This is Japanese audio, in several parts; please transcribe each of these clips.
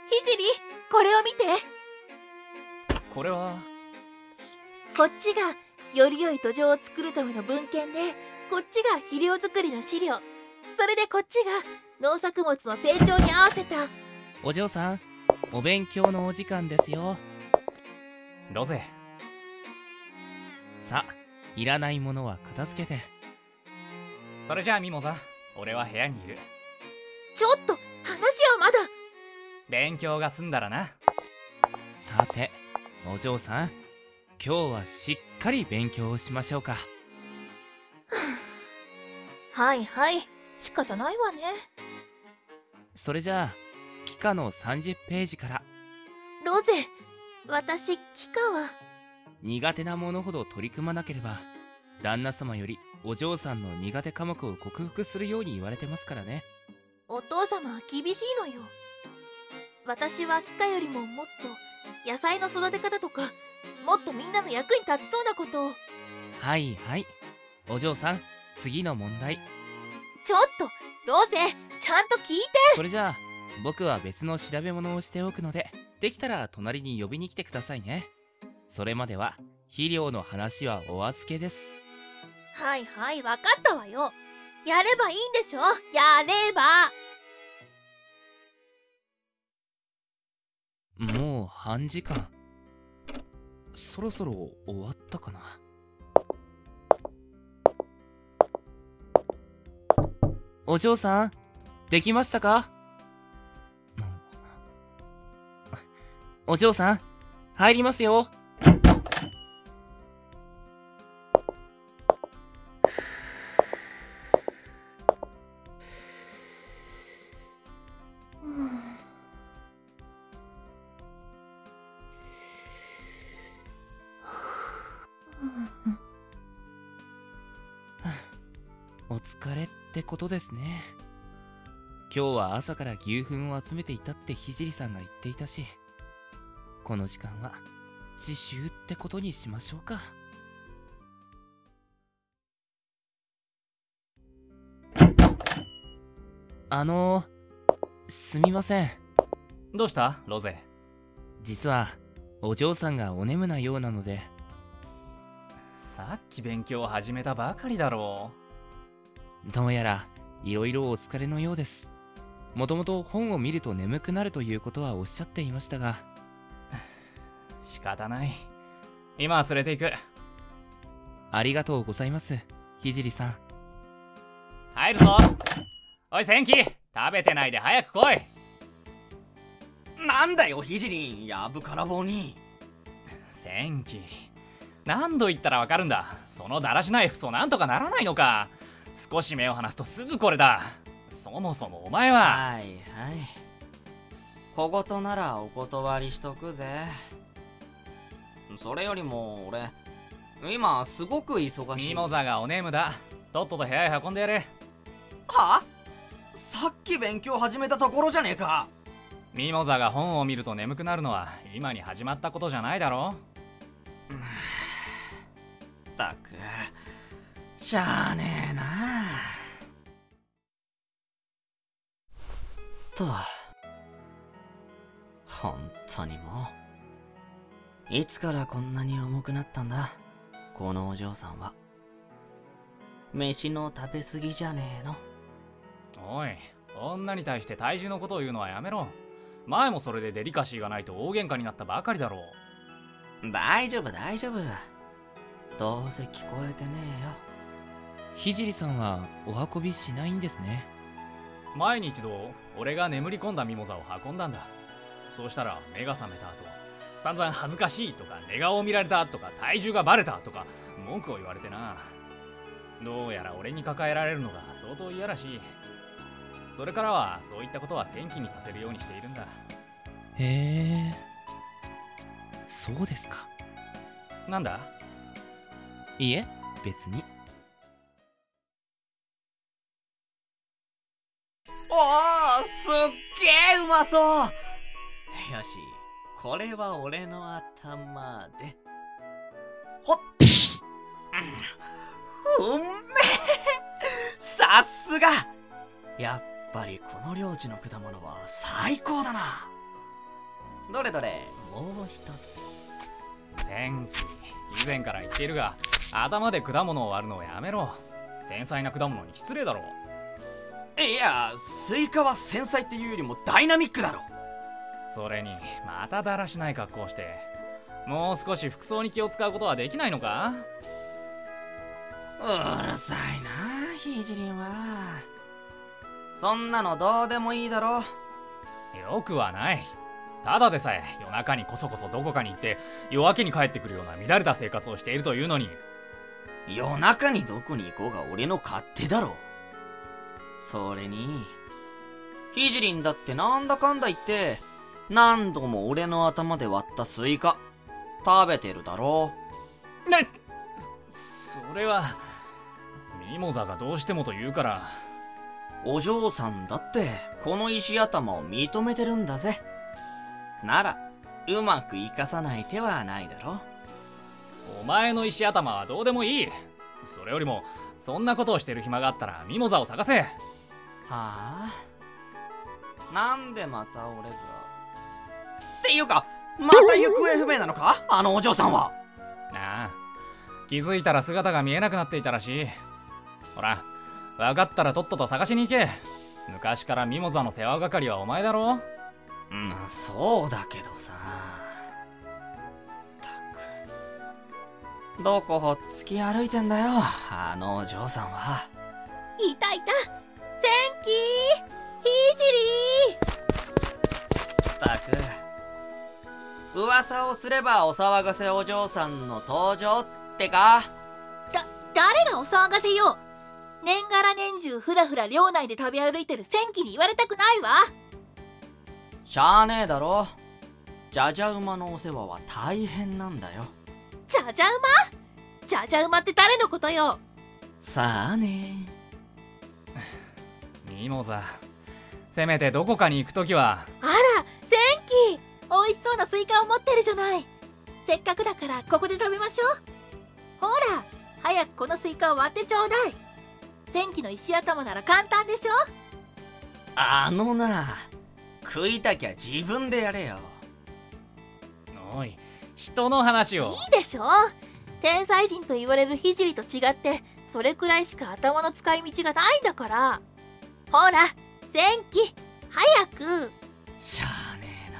ひじり、これを見て。 これはこっちがより良い土壌を作るための文献で、こっちが肥料作りの資料。それでこっちが農作物の成長に合わせた。 お嬢さん、お勉強のお時間ですよ。 ロゼ。 さあ、いらないものは片付けて。 それじゃあミモザ、俺は部屋にいる。 ちょっと話はまだ。 勉強が済んだらな。 さて、お嬢さん、今日はしっかり勉強をしましょうか。 はいはい、仕方ないわね。 それじゃあ、幾何の30ページから。 ロゼ、私キカは苦手なものほど取り組まなければ、旦那様よりお嬢さんの苦手科目を克服するように言われてますからね。 お父様は厳しいのよ。私はキカよりももっと野菜の育て方とか、もっとみんなの役に立ちそうなことを。 はいはい、お嬢さん、次の問題。 ちょっとロゼ、ちゃんと聞いて。 それじゃあ、僕は別の調べ物をしておくので、できたら隣に呼びに来てくださいね。それまでは肥料の話はお預けです。 はいはい、わかったわよ。やればいいんでしょ。やれば。 もう半時間。そろそろ終わったかな。お嬢さん、できましたか？お嬢さん、入りますよ。お疲れってことですね。今日は朝から牛糞を集めていたって聖さんが言っていたし、この時間は自習ってことにしましょうか。すみません。 どうしたロゼ。 実はお嬢さんがお眠なようなので。 さっき勉強を始めたばかりだろう。どうやらいろいろお疲れのようです。もともと本を見ると眠くなるということはおっしゃっていましたが。 仕方ない。今は連れて行く。 ありがとうございます、聖さん。 入るぞ。おいセンキ、食べてないで早く来い。 なんだよ聖、やぶからぼうに。 センキ、何度言ったらわかるんだ。そのだらしない服装なんとかならないのか。少し目を離すとすぐこれだ。そもそもお前は。 はいはい、小言ならお断りしとくぜ。それよりも俺今すごく忙しい。 ミモザがお眠だ。とっとと部屋へ運んでやれ。 は？さっき勉強始めたところじゃねえか。 ミモザが本を見ると眠くなるのは今に始まったことじゃないだろ。 ったくしゃあねえなと。本当にもういつからこんなに重くなったんだこのお嬢さんは。飯の食べ過ぎじゃねえの。 おい、女に対して体重のことを言うのはやめろ。前もそれでデリカシーがないと大喧嘩になったばかりだろう。大丈夫大丈夫、どうせ聞こえてねえよ。 聖さんはお運びしないんですね。 前に一度俺が眠り込んだミモザを運んだんだ。そうしたら目が覚めた後、散々恥ずかしいとか寝顔を見られたとか体重がバレたとか文句を言われてな。どうやら俺に抱えられるのが相当嫌らしい。それからはそういったことは戦記にさせるようにしているんだ。 へえ、そうですか。 なんだ？ いえ、別に。 おお、すっげえうまそう。よし、これは俺の頭で。ほっ、うんめえ、さすが。やっぱりこの領地の果物は最高だな。 どれどれ、もう一つ。 戦記、以前から言っているが、頭で果物を割るのをやめろ。繊細な果物に失礼だろ。 いや、スイカは繊細っていうよりもダイナミックだろ。 それにまただらしない格好をして、もう少し服装に気を使うことはできないのか？ うるさいな、ひじりんは。そんなのどうでもいいだろ。 よくはない。ただでさえ夜中にこそこそどこかに行って夜明けに帰ってくるような乱れた生活をしているというのに。 夜中にどこに行こうが俺の勝手だろ。それにひじりんだってなんだかんだ言って何度も俺の頭で割ったスイカ食べてるだろ。 それはミモザがどうしてもと言うから。 お嬢さんだってこの石頭を認めてるんだぜ。ならうまく生かさない手はないだろ。 お前の石頭はどうでもいい。それよりもそんなことをしてる暇があったらミモザを探せ。 はあ、なんでまた俺がっていうか、また行方不明なのか、あのお嬢さんは。 ああ、気づいたら姿が見えなくなっていたらしい。ほら、分かったらとっとと探しに行け。昔からミモザの世話係はお前だろ。 そうだけどさ。たく、どこほっつき歩いてんだよ、あのお嬢さんは。 いたいた、センキー、ひじりー。 たく、噂をすればお騒がせお嬢さんの登場ってか。 誰がお騒がせよ。年がら年中ふらふら寮内で食べ歩いてるセンキに言われたくないわ。 しゃあねえだろ。じゃじゃ馬のお世話は大変なんだよ。 じゃじゃ馬？じゃじゃ馬って誰のことよ。 さあね。 ミモザ、せめてどこかに行くときは。 あら、センキ、美味しそうなスイカを持ってるじゃない。せっかくだからここで食べましょう。ほら、早くこのスイカを割ってちょうだい。センキの石頭なら簡単でしょ。 あのな、食いたきゃ自分でやれよ。 おい、人の話を。 いいでしょ。天才人と言われるひじりと違ってそれくらいしか頭の使い道がないんだから。ほら、センキ、早く。 しゃあねえ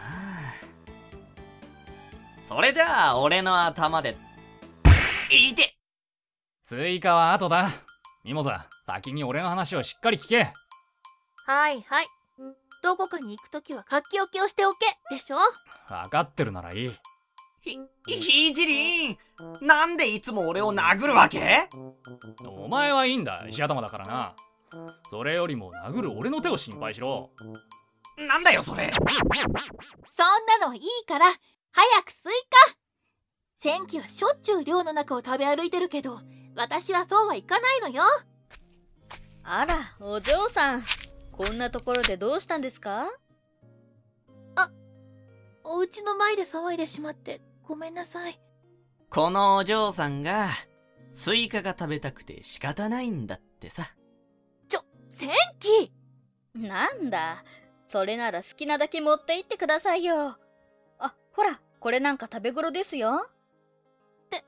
な。それじゃあ俺の頭でいて。 スイカは後だ。ミモザ、先に俺の話をしっかり聞け。 はいはい、どこかに行くときは書き置きをしておけでしょ。 分かってるならいい。 ひじりん、なんでいつも俺を殴るわけ？ お前はいいんだ、石頭だからな。それよりも殴る俺の手を心配しろ。 なんだよそれ。 そんなのはいいから早くスイカ。センキはしょっちゅう寮の中を食べ歩いてるけど私はそうはいかないのよ。 あら、お嬢さん、こんなところでどうしたんですか？ お家の前で騒いでしまってごめんなさい。 このお嬢さんがスイカが食べたくて仕方ないんだってさ。 センキ、 なんだ、それなら好きなだけ持って行ってくださいよ。あ、ほら、これなんか食べ頃ですよ。 で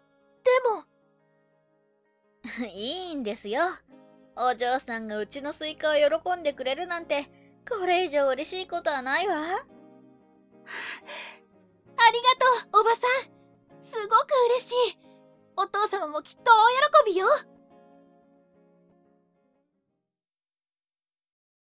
もいいんですよ。お嬢さんがうちのスイカを喜んでくれるなんて、これ以上嬉しいことはないわ。 ありがとうおばさん、すごく嬉しい。お父様もきっと大喜びよ。